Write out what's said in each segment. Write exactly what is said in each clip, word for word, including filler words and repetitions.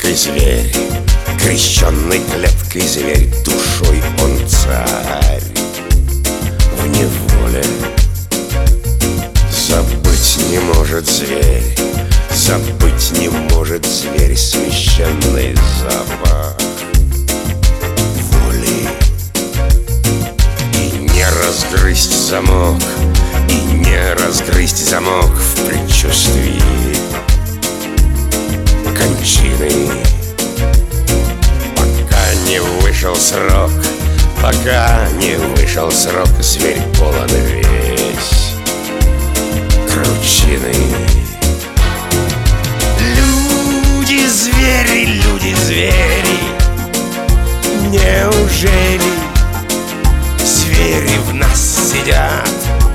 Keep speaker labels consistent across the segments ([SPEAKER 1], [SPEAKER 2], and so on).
[SPEAKER 1] клеткой зверь, крещенный клеткой зверь, душой он царь. В неволе забыть не может зверь, забыть не может зверь священный запах воли. И не разгрызть замок, и не разгрызть замок в предчувствии кончины, пока не вышел срок, пока не вышел срок, зверь полон весь кручины. Люди, звери, люди, звери, неужели звери в нас сидят?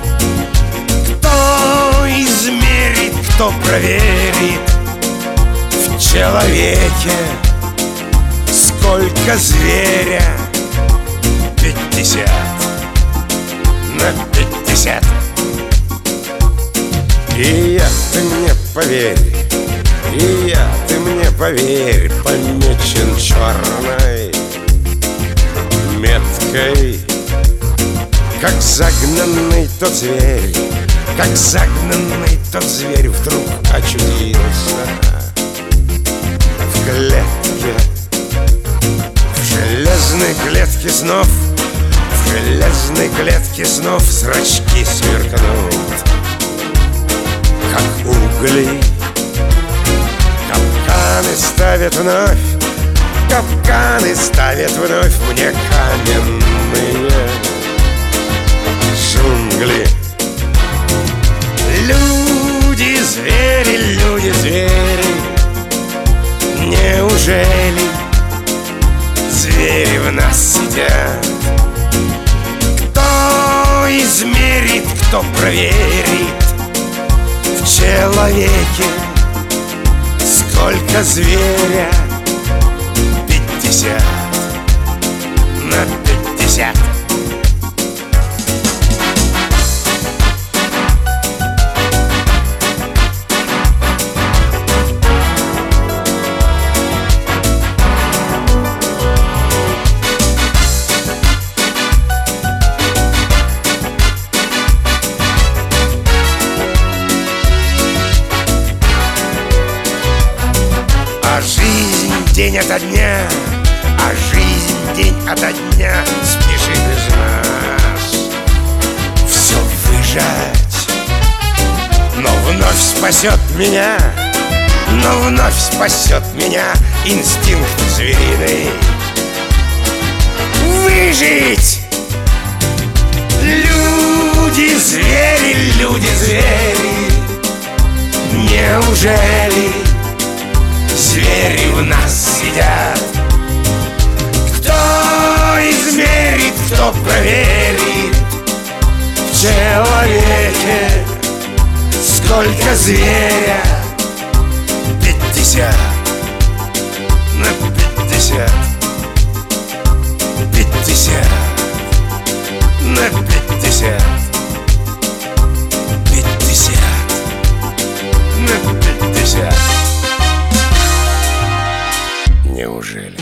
[SPEAKER 1] Кто измерит, кто проверит в человеке, сколько зверя? Пятьдесят на пятьдесят. И я, ты мне поверь, и я, ты мне поверь, помечен черной меткой, как загнанный тот зверь, как загнанный тот зверь вдруг очутился в клетке, в железной клетке снов, в железной клетке снов зрачки сверкнут, как угли. Капканы ставят вновь, капканы ставят вновь мне каменные джунгли. Люди, звери, люди, звери, неужели звери в нас сидят? Кто измерит, кто проверит в человеке, сколько зверя? Пятьдесят на пятьдесят. А жизнь день ото дня, а жизнь день ото дня спешит из нас все выжать. Но вновь спасет меня, но вновь спасет меня инстинкт звериный. Выжить! Люди, звери, люди, звери, неужели звери в нас сидят? Кто измерит, кто проверит в человеке, сколько зверя? Пятьдесят на пятьдесят. Пятьдесят на пятьдесят. Пятьдесят на пятьдесят. Неужели?